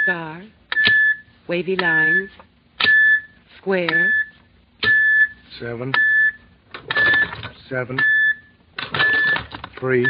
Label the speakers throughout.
Speaker 1: Star. Wavy lines. Square.
Speaker 2: 7, 7, 3.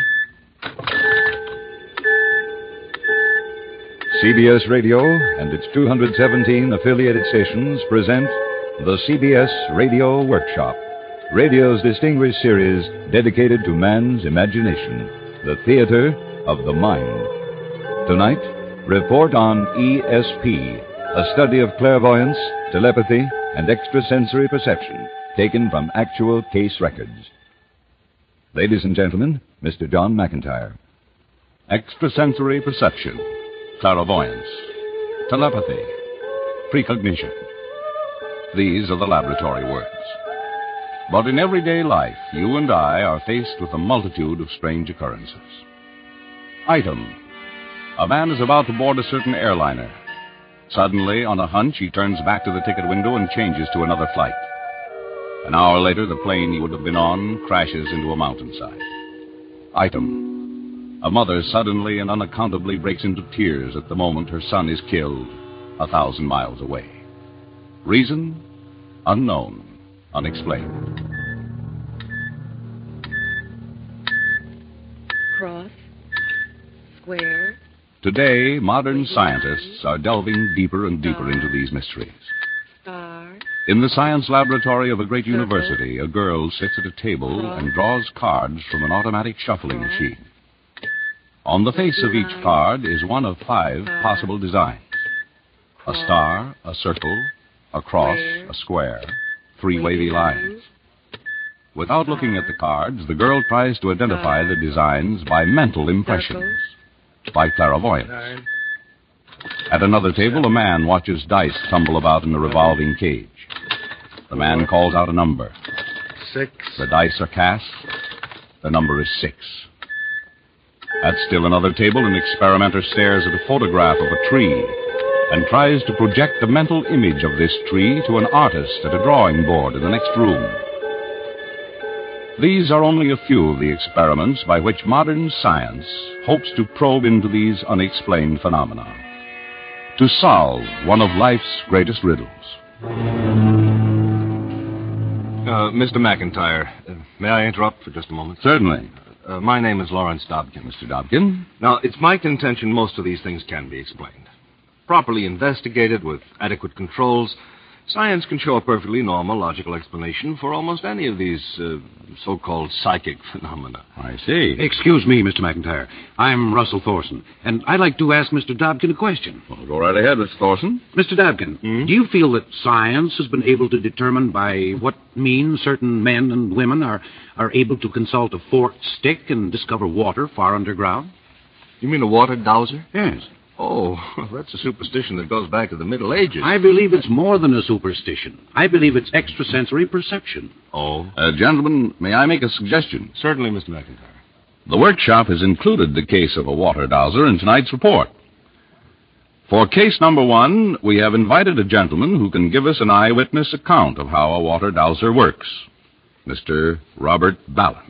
Speaker 3: CBS Radio and its 217 affiliated stations present the CBS Radio Workshop, radio's distinguished series dedicated to man's imagination, the theater of the mind. Tonight, report on ESP, a study of clairvoyance, telepathy, and extrasensory perception, taken from actual case records. Ladies and gentlemen, Mr. John McIntyre.
Speaker 4: Extrasensory perception, clairvoyance, telepathy, precognition. These are the laboratory words. But in everyday life, you and I are faced with a multitude of strange occurrences. Item: a man is about to board a certain airliner. Suddenly, on a hunch, he turns back to the ticket window and changes to another flight. An hour later, the plane he would have been on crashes into a mountainside. Item: a mother suddenly and unaccountably breaks into tears at the moment her son is killed 1,000 miles away. Reason? Unknown, unexplained.
Speaker 1: Cross. Square.
Speaker 4: Today, modern scientists are delving deeper and deeper into these mysteries.
Speaker 1: Star.
Speaker 4: In the science laboratory of a great university, a girl sits at a table and draws cards from an automatic shuffling machine. On the face of each card is one of 5 possible designs: a star, a circle, a cross, a square, 3 wavy lines. Without looking at the cards, the girl tries to identify the designs by mental impressions, by clairvoyance.
Speaker 2: 9.
Speaker 4: At another table, a man watches dice tumble about in a revolving cage. The man calls out a number.
Speaker 2: 6.
Speaker 4: The dice are cast. The number is 6. At still another table, an experimenter stares at a photograph of a tree and tries to project the mental image of this tree to an artist at a drawing board in the next room. These are only a few of the experiments by which modern science hopes to probe into these unexplained phenomena, to solve one of life's greatest riddles.
Speaker 5: Mr. McIntyre, may I interrupt for just a moment?
Speaker 4: Certainly.
Speaker 5: My name is Lawrence Dobkin.
Speaker 4: Mr. Dobkin?
Speaker 5: Now, it's my contention most of these things can be explained. Properly investigated with adequate controls, science can show a perfectly normal, logical explanation for almost any of these so-called psychic phenomena.
Speaker 4: I see.
Speaker 6: Excuse me, Mr. McIntyre. I'm Russell Thorson, and I'd like to ask Mr. Dobkin a question.
Speaker 4: Well, go right ahead, Mr. Thorson.
Speaker 6: Mr. Dobkin, do you feel that science has been able to determine by what means certain men and women are able to consult a forked stick and discover water far underground?
Speaker 5: You mean a water dowser?
Speaker 6: Yes.
Speaker 5: Oh, that's a superstition that goes back to the Middle Ages.
Speaker 6: I believe it's more than a superstition. I believe it's extrasensory perception.
Speaker 5: Oh?
Speaker 4: Gentlemen, may I make a suggestion?
Speaker 5: Certainly, Mr. McIntyre.
Speaker 4: The workshop has included the case of a water dowser in tonight's report. For case number 1, we have invited a gentleman who can give us an eyewitness account of how a water dowser works. Mr. Robert Ballin.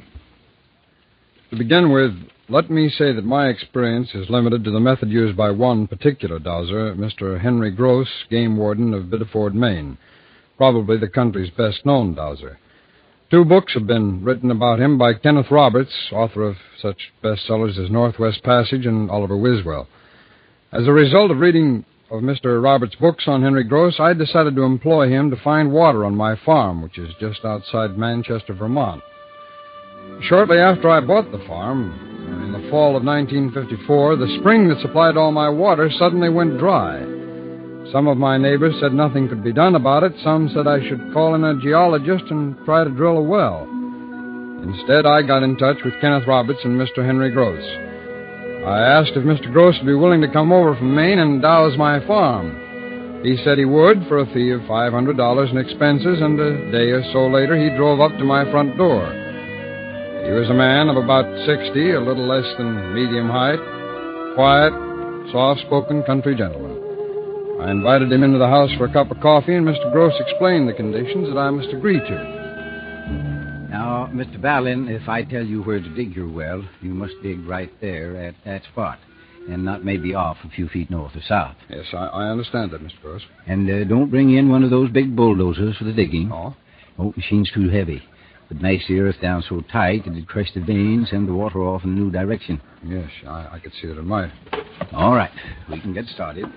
Speaker 7: To begin with, let me say that my experience is limited to the method used by one particular dowser, Mr. Henry Gross, game warden of Biddeford, Maine, probably the country's best-known dowser. 2 books have been written about him by Kenneth Roberts, author of such bestsellers as Northwest Passage and Oliver Wiswell. As a result of reading of Mr. Roberts' books on Henry Gross, I decided to employ him to find water on my farm, which is just outside Manchester, Vermont. Shortly after I bought the farm, in the fall of 1954, the spring that supplied all my water suddenly went dry. Some of my neighbors said nothing could be done about it. Some said I should call in a geologist and try to drill a well. Instead, I got in touch with Kenneth Roberts and Mr. Henry Gross. I asked if Mr. Gross would be willing to come over from Maine and douse my farm. He said he would for a fee of $500 in expenses, and a day or so later he drove up to my front door. He was a man of about 60, a little less than medium height, quiet, soft-spoken country gentleman. I invited him into the house for a cup of coffee, and Mr. Gross explained the conditions that I must agree to.
Speaker 8: Now, Mr. Ballin, if I tell you where to dig your well, you must dig right there at that spot. and not maybe off a few feet north or south.
Speaker 7: Yes, I understand that, Mr. Gross.
Speaker 8: And don't bring in one of those big bulldozers for the digging.
Speaker 7: Oh?
Speaker 8: Oh, machine's too heavy. Would mash the earth down so tight it'd crush the veins, send the water off in a new direction.
Speaker 7: Yes, I could see that it might.
Speaker 8: All right, we can get started.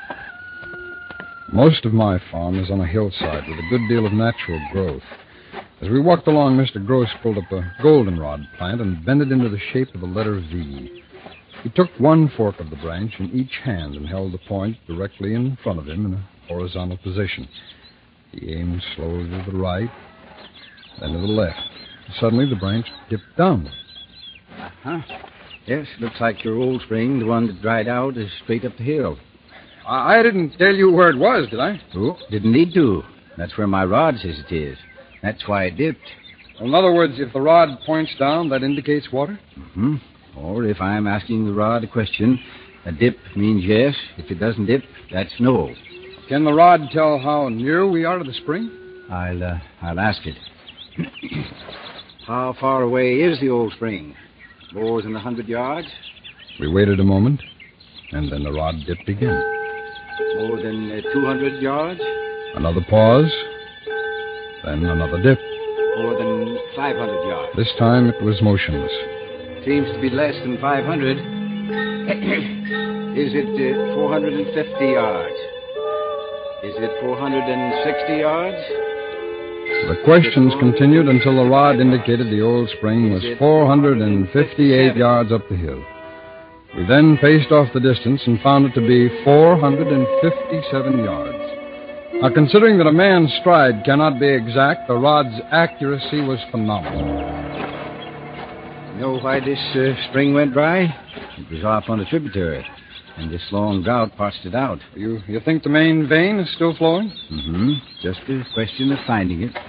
Speaker 7: Most of my farm is on a hillside with a good deal of natural growth. As we walked along, Mr. Gross pulled up a goldenrod plant and bent it into the shape of the letter V. He took one fork of the branch in each hand and held the point directly in front of him in a horizontal position. He aimed slowly to the right, then to the left. Suddenly, the branch dipped downward.
Speaker 8: Uh-huh. Yes, looks like your old spring, the one that dried out, is straight up the hill.
Speaker 7: I didn't tell you where it was, did I?
Speaker 8: Oh, didn't need to. That's where my rod says it is. That's why it dipped.
Speaker 7: Well, in other words, if the rod points down, that indicates water?
Speaker 8: Mm-hmm. Or if I'm asking the rod a question, a dip means yes. If it doesn't dip, that's no.
Speaker 7: Can the rod tell how near we are to the spring?
Speaker 8: I'll ask it. How far away is the old spring? More than 100 yards?
Speaker 7: We waited a moment, and then the rod dipped again.
Speaker 8: More than 200 yards?
Speaker 7: Another pause, then another dip.
Speaker 8: More than 500 yards?
Speaker 7: This time it was motionless.
Speaker 8: Seems to be less than 500. Is it 450 yards? Is it 460 yards?
Speaker 7: The questions continued until the rod indicated the old spring was 458 yards up the hill. We then paced off the distance and found it to be 457 yards. Now, considering that a man's stride cannot be exact, the rod's accuracy was phenomenal.
Speaker 8: You know why this spring went dry? It was off on a tributary, and this long drought parched it out.
Speaker 7: You think the main vein is still flowing?
Speaker 8: Mm-hmm. Just a question of finding it.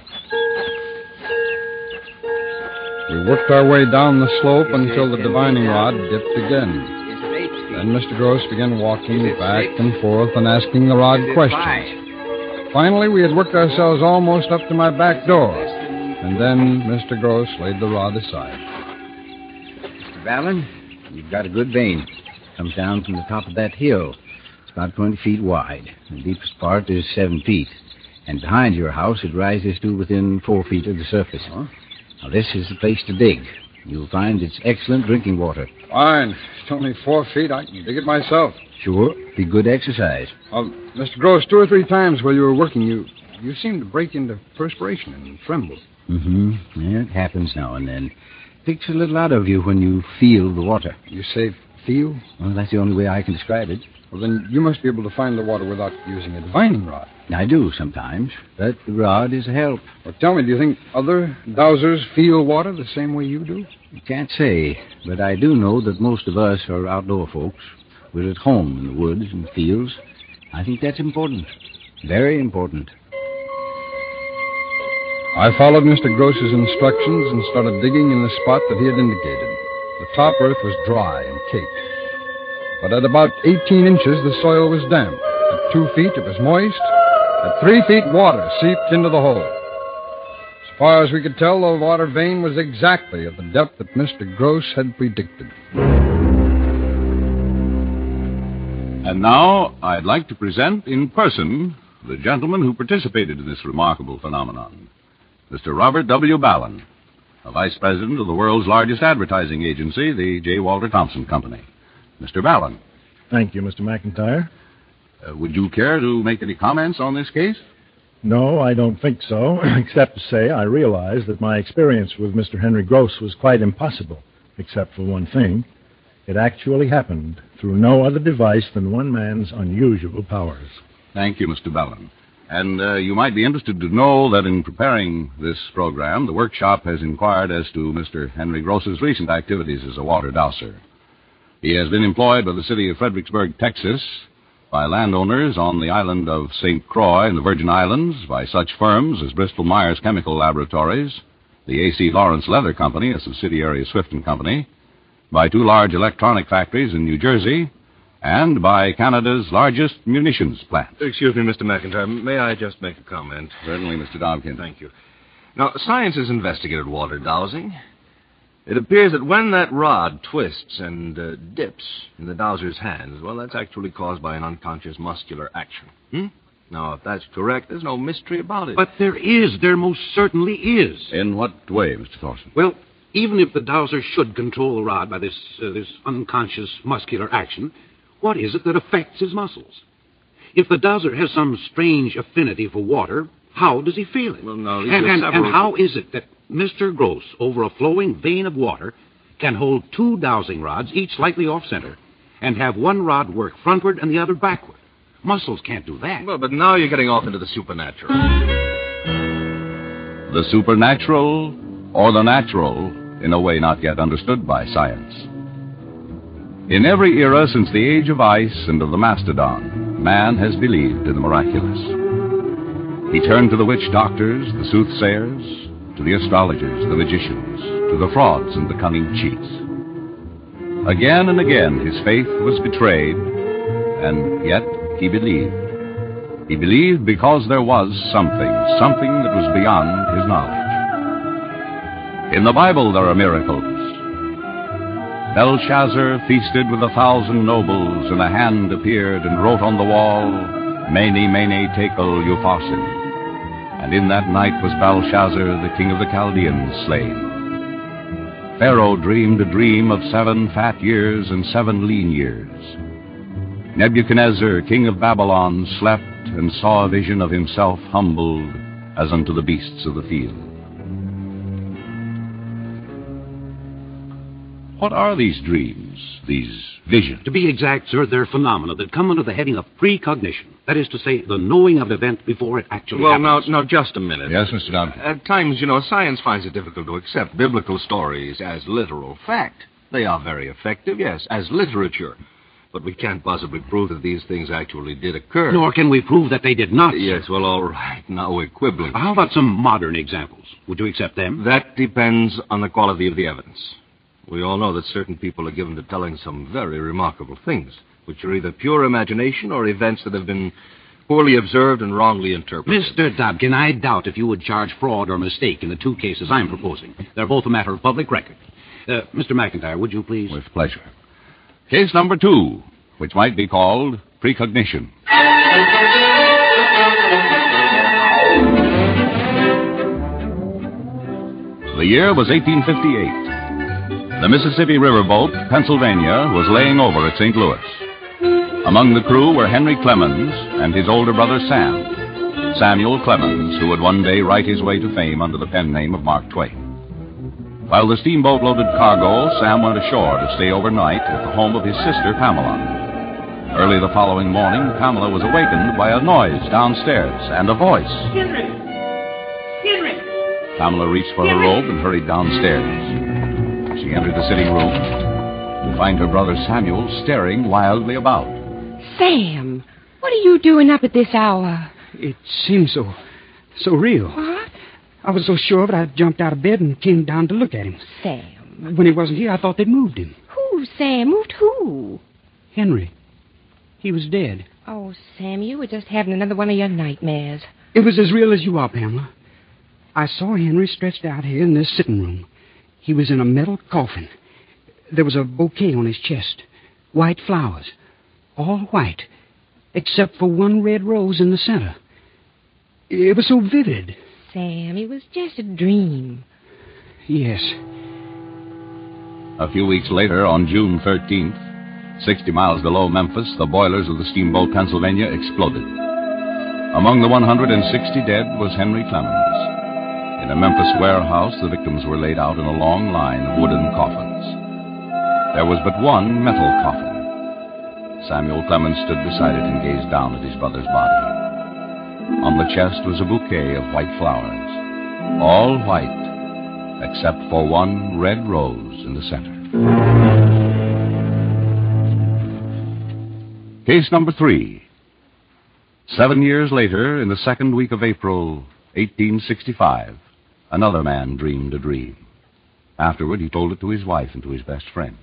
Speaker 7: We worked our way down the slope until the divining rod dipped again. Then Mr. Gross began walking back and forth and asking the rod questions. Finally, we had worked ourselves almost up to my back door, and then Mr. Gross laid the rod aside.
Speaker 8: Mr. Ballin, you've got a good vein. Comes down from the top of that hill. It's about 20 feet wide. The deepest part is 7 feet. And behind your house, it rises to within 4 feet of the surface. Huh? Now, this is the place to dig. You'll find it's excellent drinking water.
Speaker 7: Fine. It's only 4 feet. I can dig it myself.
Speaker 8: Sure. Be good exercise.
Speaker 7: Mr. Gross, 2 or 3 times while you were working, you seemed to break into perspiration and tremble.
Speaker 8: Mm-hmm. Yeah, it happens now and then. Takes a little out of you when you feel the water.
Speaker 7: You say feel?
Speaker 8: Well, that's the only way I can describe it.
Speaker 7: Well, then you must be able to find the water without using a divining rod.
Speaker 8: I do sometimes, but the rod is a help.
Speaker 7: Well, tell me, do you think other dowsers feel water the same way you do?
Speaker 8: Can't say, but I do know that most of us are outdoor folks. We're at home in the woods and fields. I think that's important. Very important.
Speaker 7: I followed Mr. Gross's instructions and started digging in the spot that he had indicated. The top earth was dry and caked. But at about 18 inches, the soil was damp. At 2 feet, it was moist. At 3 feet, water seeped into the hole. As far as we could tell, the water vein was exactly at the depth that Mr. Gross had predicted.
Speaker 4: And now, I'd like to present in person the gentleman who participated in this remarkable phenomenon, Mr. Robert W. Ballin, a vice president of the world's largest advertising agency, the J. Walter Thompson Company. Mr. Ballin.
Speaker 2: Thank you, Mr. McIntyre.
Speaker 4: Would you care to make any comments on this case?
Speaker 2: No, I don't think so, except to say I realize that my experience with Mr. Henry Gross was quite impossible, except for one thing. It actually happened through no other device than one man's unusual powers.
Speaker 4: Thank you, Mr. Ballin. And you might be interested to know that in preparing this program, the workshop has inquired as to Mr. Henry Gross's recent activities as a water dowser. He has been employed by the city of Fredericksburg, Texas, by landowners on the island of St. Croix in the Virgin Islands, by such firms as Bristol-Myers Chemical Laboratories, the A.C. Lawrence Leather Company, a subsidiary of Swift & Company, by 2 large electronic factories in New Jersey, and by Canada's largest munitions plant.
Speaker 5: Excuse me, Mr. McIntyre. May I just make a comment?
Speaker 4: Certainly, Mr. Dobkin.
Speaker 5: Thank you. Now, science has investigated water dowsing. It appears that when that rod twists and dips in the dowser's hands, well, that's actually caused by an unconscious muscular action. Now, if that's correct, there's no mystery about it.
Speaker 6: But there is. There most certainly is.
Speaker 4: In what way, Mr. Thorson?
Speaker 6: Well, even if the dowser should control the rod by this unconscious muscular action, what is it that affects his muscles? If the dowser has some strange affinity for water, how does he feel it?
Speaker 5: Well, no,
Speaker 6: and how is it that Mr. Gross, over a flowing vein of water, can hold two dowsing rods, each slightly off-center, and have one rod work frontward and the other backward? Muscles can't do that.
Speaker 5: Well, but now you're getting off into the supernatural.
Speaker 4: The supernatural or the natural in a way not yet understood by science. In every era since the age of ice and of the mastodon, man has believed in the miraculous. He turned to the witch doctors, the soothsayers, to the astrologers, the magicians, to the frauds and the cunning cheats. Again and again his faith was betrayed, and yet he believed. He believed because there was something that was beyond his knowledge. In the Bible there are miracles. Belshazzar feasted with 1,000 nobles, and a hand appeared and wrote on the wall, Mene, Mene, Tekel, Upharsin. And in that night was Belshazzar, the king of the Chaldeans, slain. Pharaoh dreamed a dream of 7 fat years and 7 lean years. Nebuchadnezzar, king of Babylon, slept and saw a vision of himself humbled as unto the beasts of the field. What are these dreams, these visions?
Speaker 6: To be exact, sir, they're phenomena that come under the heading of precognition. That is to say, the knowing of an event before it actually happens.
Speaker 5: Now, just a minute.
Speaker 4: Yes, Mr. Dodd.
Speaker 5: At times, science finds it difficult to accept biblical stories as literal fact. They are very effective, yes, as literature. But we can't possibly prove that these things actually did occur.
Speaker 6: Nor can we prove that they did not.
Speaker 5: Yes, well, all right. Now we're quibbling.
Speaker 6: How about some modern examples? Would you accept them?
Speaker 5: That depends on the quality of the evidence. We all know that certain people are given to telling some very remarkable things, which are either pure imagination or events that have been poorly observed and wrongly interpreted.
Speaker 6: Mr. Dobkin, I doubt if you would charge fraud or mistake in the 2 cases I'm proposing. They're both a matter of public record. Mr. McIntyre, would you please?
Speaker 4: With pleasure. Case number 2, which might be called precognition. The year was 1858. The Mississippi riverboat, Pennsylvania, was laying over at St. Louis. Among the crew were Henry Clemens and his older brother Sam. Samuel Clemens, who would one day write his way to fame under the pen name of Mark Twain. While the steamboat loaded cargo, Sam went ashore to stay overnight at the home of his sister, Pamela. Early the following morning, Pamela was awakened by a noise downstairs and a voice.
Speaker 9: Henry! Henry!
Speaker 4: Pamela reached for her robe and hurried downstairs. She entered the sitting room to find her brother Samuel staring wildly about.
Speaker 1: Sam, what are you doing up at this hour?
Speaker 10: It seemed so real.
Speaker 1: What?
Speaker 10: I was so sure of it, I jumped out of bed and came down to look at him.
Speaker 1: Sam.
Speaker 10: When he wasn't here, I thought they'd moved him.
Speaker 1: Who, Sam? Moved who?
Speaker 10: Henry. He was dead.
Speaker 1: Oh, Sam, you were just having another one of your nightmares.
Speaker 10: It was as real as you are, Pamela. I saw Henry stretched out here in this sitting room. He was in a metal coffin. There was a bouquet on his chest. White flowers. All white. Except for one red rose in the center. It was so vivid.
Speaker 1: Sam, it was just a dream.
Speaker 10: Yes.
Speaker 4: A few weeks later, on June 13th, 60 miles below Memphis, the boilers of the steamboat Pennsylvania exploded. Among the 160 dead was Henry Clemens. In a Memphis warehouse, the victims were laid out in a long line of wooden coffins. There was but one metal coffin. Samuel Clemens stood beside it and gazed down at his brother's body. On the chest was a bouquet of white flowers, all white, except for one red rose in the center. Case number 3. 7 years later, in the second week of April, 1865, another man dreamed a dream. Afterward, he told it to his wife and to his best friend.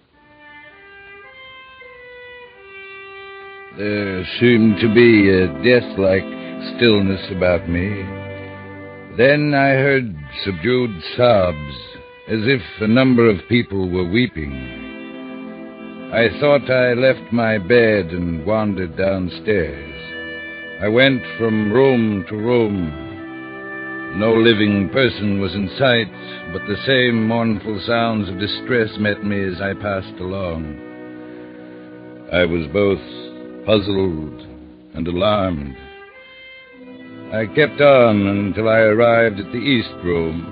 Speaker 11: There seemed to be a death-like stillness about me. Then I heard subdued sobs as if a number of people were weeping. I thought I left my bed and wandered downstairs. I went from room to room. No living person was in sight, but the same mournful sounds of distress met me as I passed along. I was both puzzled and alarmed. I kept on until I arrived at the east room.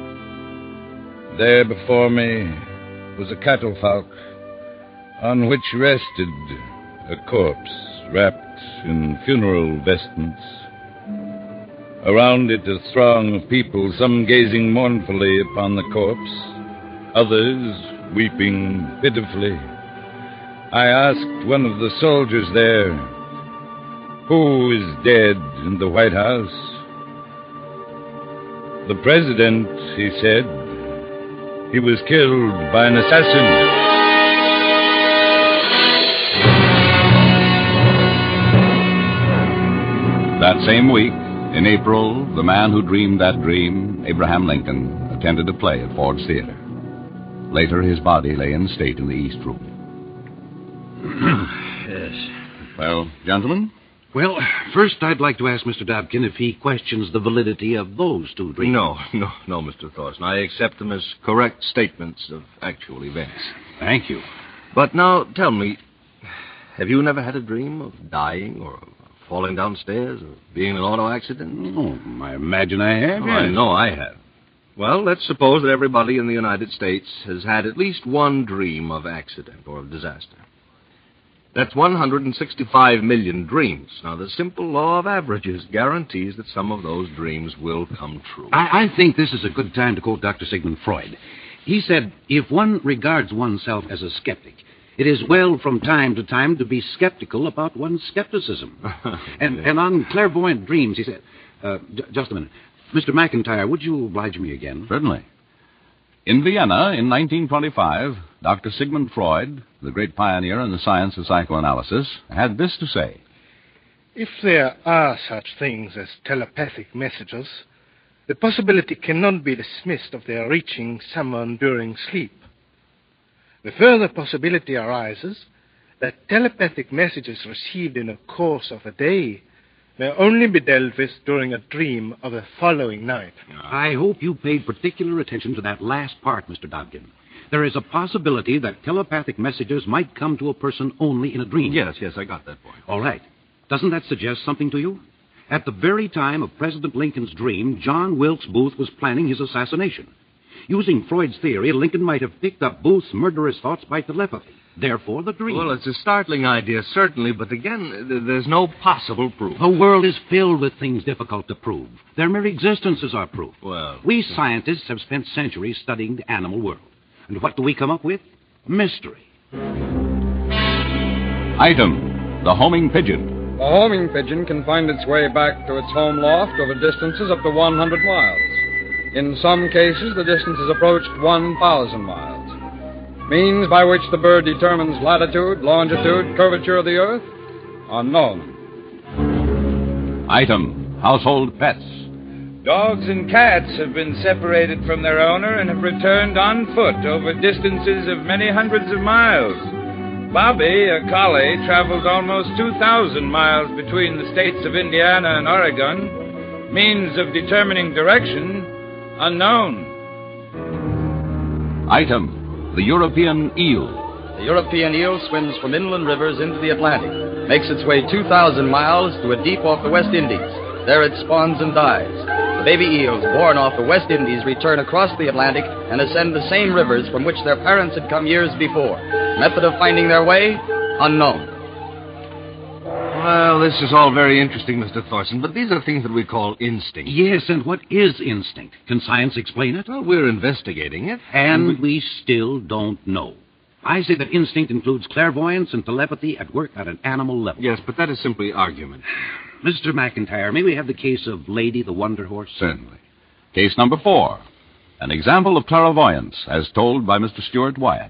Speaker 11: There before me was a catafalque on which rested a corpse wrapped in funeral vestments. Around it a throng of people, some gazing mournfully upon the corpse, others weeping pitifully. I asked one of the soldiers there, "Who is dead in the White House?" "The president," he said. "He was killed by an assassin."
Speaker 4: That same week, in April, the man who dreamed that dream, Abraham Lincoln, attended a play at Ford's Theater. Later, his body lay in state in the East Room.
Speaker 6: Yes.
Speaker 4: Well, gentlemen?
Speaker 6: Well, first I'd like to ask Mr. Dobkin if he questions the validity of those two dreams.
Speaker 5: No, Mr. Thorson. I accept them as correct statements of actual events.
Speaker 6: Thank you.
Speaker 5: But now, tell me, have you never had a dream of dying or falling downstairs or being in an auto accident?
Speaker 6: Oh, I imagine I have.
Speaker 5: Oh, I know I have. Well, let's suppose that everybody in the United States has had at least one dream of accident or of disaster. That's 165 million dreams. Now, the simple law of averages guarantees that some of those dreams will come true.
Speaker 6: I think this is a good time to quote Dr. Sigmund Freud. He said, if one regards oneself as a skeptic, it is well from time to time to be skeptical about one's skepticism. and on clairvoyant dreams, he said... just a minute. Mr. McIntyre, would you oblige me again?
Speaker 4: Certainly. In Vienna, in 1925, Dr. Sigmund Freud, the great pioneer in the science of psychoanalysis, had this to say.
Speaker 12: If there are such things as telepathic messages, the possibility cannot be dismissed of their reaching someone during sleep. The further possibility arises that telepathic messages received in the course of a day may only be dealt with during a dream of the following night.
Speaker 6: I hope you paid particular attention to that last part, Mr. Dobkin. There is a possibility that telepathic messages might come to a person only in a dream.
Speaker 5: Yes, I got that point.
Speaker 6: All right. Doesn't that suggest something to you? At the very time of President Lincoln's dream, John Wilkes Booth was planning his assassination. Using Freud's theory, Lincoln might have picked up Booth's murderous thoughts by telepathy. Therefore, the dream.
Speaker 5: Well, it's a startling idea, certainly, but again, there's no possible proof.
Speaker 6: The world is filled with things difficult to prove. Their mere existences are proof.
Speaker 5: Well...
Speaker 6: We scientists have spent centuries studying the animal world. And what do we come up with? Mystery.
Speaker 4: Item, the homing pigeon.
Speaker 7: The homing pigeon can find its way back to its home loft over distances up to 100 miles. In some cases, the distance has approached 1,000 miles. Means by which the bird determines latitude, longitude, curvature of the earth? Unknown.
Speaker 4: Item, household pets.
Speaker 11: Dogs and cats have been separated from their owner and have returned on foot over distances of many hundreds of miles. Bobby, a collie, traveled almost 2,000 miles between the states of Indiana and Oregon. Means of determining direction, unknown.
Speaker 4: Item, the European eel.
Speaker 13: The European eel swims from inland rivers into the Atlantic, makes its way 2,000 miles to a deep off the West Indies. There it spawns and dies. The baby eels born off the West Indies return across the Atlantic and ascend the same rivers from which their parents had come years before. Method of finding their way? Unknown.
Speaker 5: Well, this is all very interesting, Mr. Thorson, but these are things that we call instinct.
Speaker 6: Yes, and what is instinct? Can science explain it?
Speaker 5: Well, we're investigating it.
Speaker 6: And we still don't know. I say that instinct includes clairvoyance and telepathy at work at an animal level.
Speaker 5: Yes, but that is simply argument.
Speaker 6: Mr. McIntyre, may we have the case of Lady the Wonder Horse?
Speaker 4: Certainly. Case number 4. An example of clairvoyance, as told by Mr. Stuart Wyatt.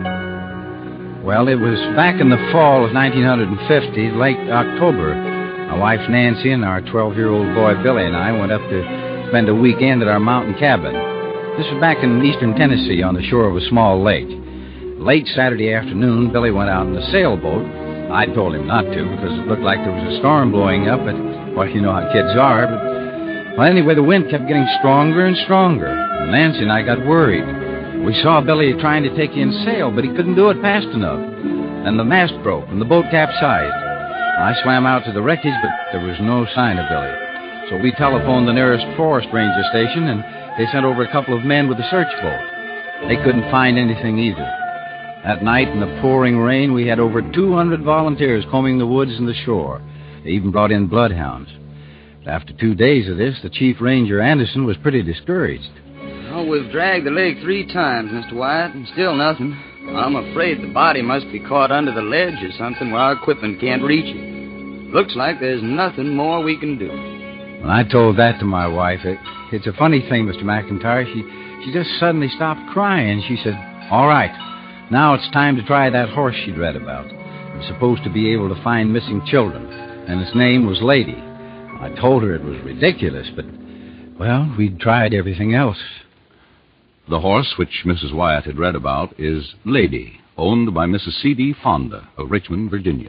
Speaker 8: Well, it was back in the fall of 1950, late October. My wife Nancy and our 12-year-old boy Billy and I went up to spend a weekend at our mountain cabin. This was back in eastern Tennessee on the shore of a small lake. Late Saturday afternoon, Billy went out in the sailboat. I told him not to because it looked like there was a storm blowing up, but, well, you know how kids are. But, well, anyway, the wind kept getting stronger and stronger. And Nancy and I got worried. We saw Billy trying to take in sail, but he couldn't do it fast enough. Then the mast broke and the boat capsized. I swam out to the wreckage, but there was no sign of Billy. So we telephoned the nearest forest ranger station, and they sent over a couple of men with a search boat. They couldn't find anything either. That night, in the pouring rain, we had over 200 volunteers combing the woods and the shore. They even brought in bloodhounds. But after 2 days of this, the chief ranger, Anderson, was pretty discouraged.
Speaker 13: Well, we've dragged the lake 3 times, Mr. Wyatt, and still nothing. I'm afraid the body must be caught under the ledge or something where our equipment can't reach it. Looks like there's nothing more we can do.
Speaker 8: When I told that to my wife, it's a funny thing, Mr. McIntyre. She just suddenly stopped crying. She said, "All right, now it's time to try that horse she'd read about. It's supposed to be able to find missing children, and its name was Lady." I told her it was ridiculous, but, well, we'd tried everything else.
Speaker 4: The horse which Mrs. Wyatt had read about is Lady, owned by Mrs. C.D. Fonda of Richmond, Virginia.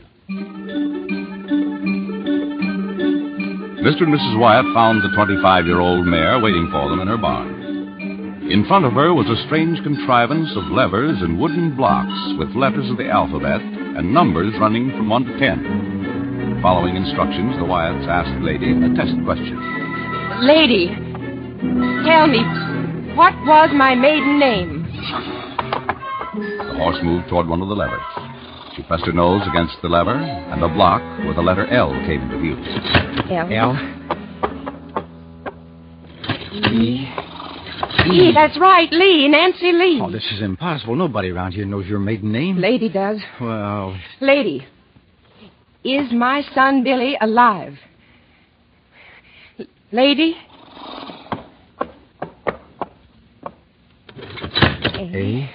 Speaker 4: Mr. and Mrs. Wyatt found the 25-year-old mare waiting for them in her barn. In front of her was a strange contrivance of levers and wooden blocks with letters of the alphabet and numbers running from 1 to 10. Following instructions, the Wyatts asked Lady a test question.
Speaker 1: Lady, tell me, what was my maiden name?
Speaker 4: The horse moved toward one of the levers. She pressed her nose against the lever, and a block with the letter L came into view.
Speaker 1: L. Lee, that's right, Lee, Nancy Lee.
Speaker 8: Oh, this is impossible. Nobody around here knows your maiden name.
Speaker 1: Lady does.
Speaker 8: Well...
Speaker 1: Lady, is my son Billy alive? Lady?
Speaker 8: A.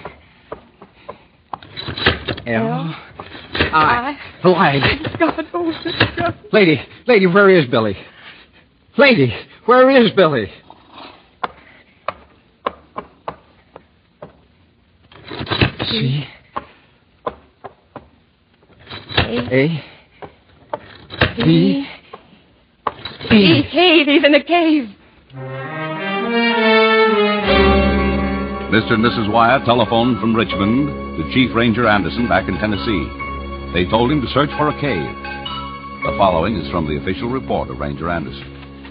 Speaker 8: L.
Speaker 1: I.
Speaker 8: Alive.
Speaker 1: God, oh, God.
Speaker 8: Lady, where is Billy? Lady, where is Billy? C. A. B.
Speaker 1: B. Cave. He's in a cave.
Speaker 4: Mr. and Mrs. Wyatt telephoned from Richmond to Chief Ranger Anderson back in Tennessee. They told him to search for a cave. The following is from the official report of Ranger Anderson.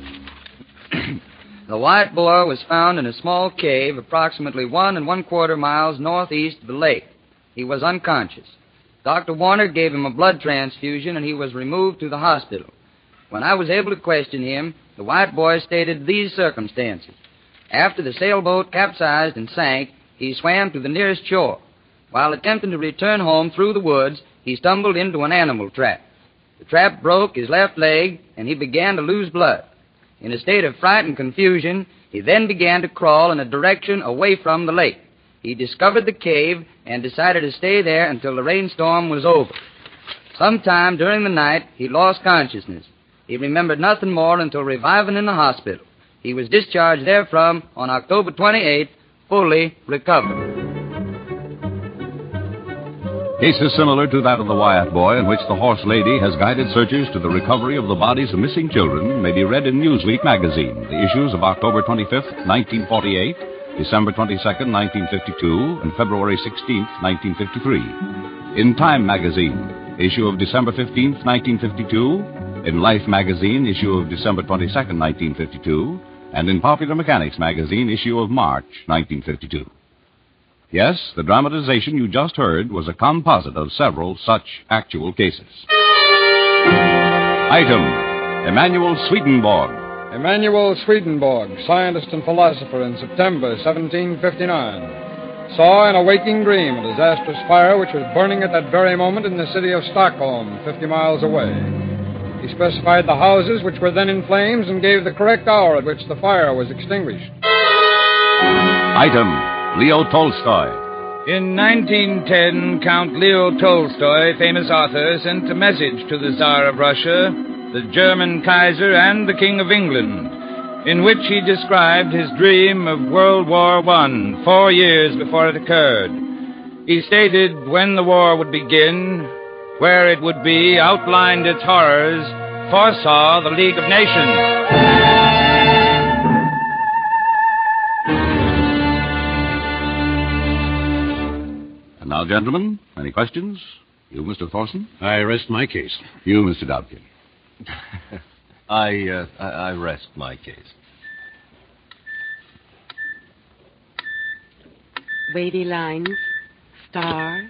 Speaker 13: The white boy was found in a small cave approximately 1 1/4 miles northeast of the lake. He was unconscious. Dr. Warner gave him a blood transfusion, and he was removed to the hospital. When I was able to question him, the white boy stated these circumstances. After the sailboat capsized and sank, he swam to the nearest shore. While attempting to return home through the woods, he stumbled into an animal trap. The trap broke his left leg, and he began to lose blood. In a state of fright and confusion, he then began to crawl in a direction away from the lake. He discovered the cave and decided to stay there until the rainstorm was over. Sometime during the night, he lost consciousness. He remembered nothing more until reviving in the hospital. He was discharged therefrom on October 28th, fully recovered.
Speaker 4: Cases similar to that of the Wyatt boy, in which the horse Lady has guided searchers to the recovery of the bodies of missing children, may be read in Newsweek magazine, the issues of October 25th, 1948, December 22nd, 1952, and February 16th, 1953. In Time magazine, issue of December 15th, 1952, in Life magazine, issue of December 22nd, 1952, and in Popular Mechanics magazine, issue of March, 1952. Yes, the dramatization you just heard was a composite of several such actual cases. Item, Emanuel Swedenborg.
Speaker 7: Emanuel Swedenborg, scientist and philosopher in September 1759, saw in a waking dream a disastrous fire which was burning at that very moment in the city of Stockholm, 50 miles away. He specified the houses which were then in flames and gave the correct hour at which the fire was extinguished.
Speaker 4: Item, Leo Tolstoy.
Speaker 14: In 1910, Count Leo Tolstoy, famous author, sent a message to the Tsar of Russia.
Speaker 11: the German Kaiser, and the King of England, in which he described his dream of World War I 4 years before it occurred. He stated when the war would begin, where it would be, outlined its horrors, foresaw the League of Nations.
Speaker 4: Now, gentlemen, any questions? You, Mr. Thorson?
Speaker 6: I rest my case.
Speaker 4: You, Mr. Dobkin?
Speaker 5: I rest my case.
Speaker 1: Wavy lines, star,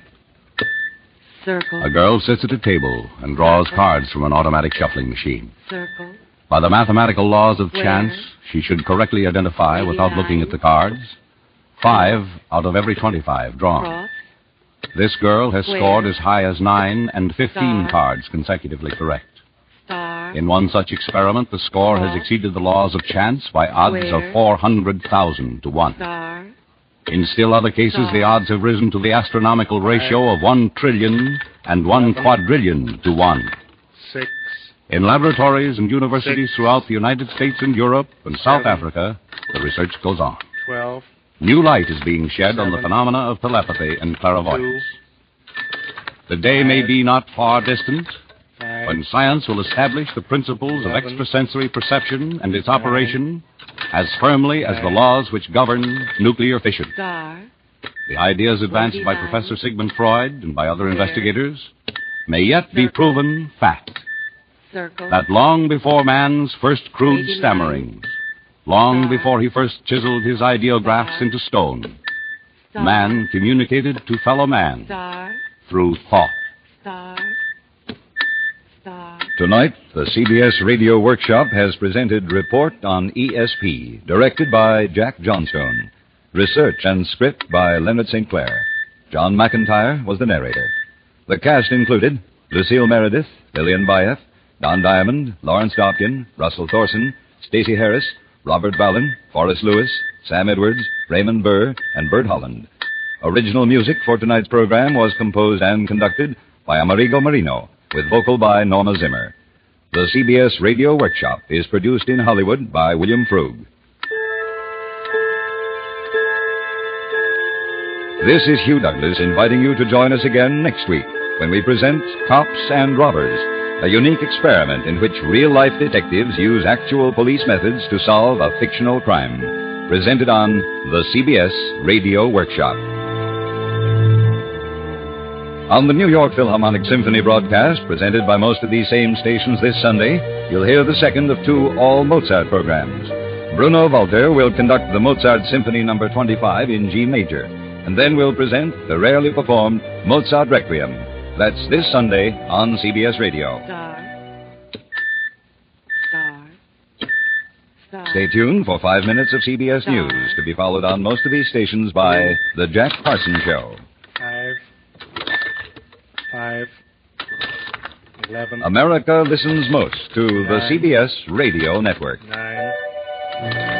Speaker 1: circle.
Speaker 4: A girl sits at a table and draws cards from an automatic shuffling machine.
Speaker 1: Circle.
Speaker 4: By the mathematical laws of
Speaker 1: Square.
Speaker 4: chance, she should correctly identify,
Speaker 1: Wavy
Speaker 4: without looking at the cards, 5 out of every 25 drawn.
Speaker 1: Cross.
Speaker 4: This girl has
Speaker 1: Square.
Speaker 4: scored as high as 9 and 15
Speaker 1: Star.
Speaker 4: cards consecutively correct.
Speaker 1: Star.
Speaker 4: In one such experiment, the score has exceeded the laws of chance by odds
Speaker 1: Square.
Speaker 4: of 400,000 to 1.
Speaker 1: Star.
Speaker 4: In still other cases,
Speaker 1: Star.
Speaker 4: the odds have risen to the astronomical ratio of 1 trillion and 1 quadrillion to 1.
Speaker 12: 6.
Speaker 4: In laboratories and universities
Speaker 12: 6.
Speaker 4: throughout the United States and Europe and South
Speaker 12: 7.
Speaker 4: Africa, the research goes on.
Speaker 12: 12.
Speaker 4: New light is being shed on the
Speaker 12: 7.
Speaker 4: phenomena of telepathy and clairvoyance. The day may be not far distant
Speaker 12: 5.
Speaker 4: when science will establish the principles of
Speaker 12: 11.
Speaker 4: extrasensory perception and its operation as firmly as the laws which govern nuclear fission.
Speaker 1: Star.
Speaker 4: The ideas advanced by
Speaker 1: 29.
Speaker 4: Professor Sigmund Freud and by other
Speaker 1: Square.
Speaker 4: investigators may yet be
Speaker 1: Circle.
Speaker 4: proven fact.
Speaker 1: Circle.
Speaker 4: That long before man's first crude
Speaker 1: Wavy
Speaker 4: stammerings, long
Speaker 1: Star.
Speaker 4: before he first chiseled his ideographs
Speaker 1: Star.
Speaker 4: into stone,
Speaker 1: Star.
Speaker 4: man communicated to fellow man
Speaker 1: Star.
Speaker 4: through thought.
Speaker 1: Star. Star.
Speaker 3: Tonight, the CBS Radio Workshop has presented Report on ESP, directed by Jack Johnstone. Research and script by Leonard St. Clair. John McIntyre was the narrator. The cast included Lucille Meredith, Lillian Bayef, Don Diamond, Lawrence Dobkin, Russell Thorson, Stacey Harris, Robert Ballin, Forrest Lewis, Sam Edwards, Raymond Burr, and Bert Holland. Original music for tonight's program was composed and conducted by Amerigo Marino, with vocal by Norma Zimmer. The CBS Radio Workshop is produced in Hollywood by William Frug. This is Hugh Douglas inviting you to join us again next week when we present Cops and Robbers, a unique experiment in which real-life detectives use actual police methods to solve a fictional crime. Presented on the CBS Radio Workshop. On the New York Philharmonic Symphony broadcast, presented by most of these same stations this Sunday, you'll hear the second of 2 all-Mozart programs. Bruno Walter will conduct the Mozart Symphony No. 25 in G major, and then we'll present the rarely performed Mozart Requiem. That's this Sunday on CBS Radio.
Speaker 1: Star. Star. Star.
Speaker 3: Stay tuned for 5 minutes of CBS
Speaker 1: Star.
Speaker 3: News, to be followed on most of these stations by The Jack Parsons Show.
Speaker 12: 5. 11.
Speaker 3: America listens most to the
Speaker 12: 9.
Speaker 3: CBS Radio Network.
Speaker 12: 9.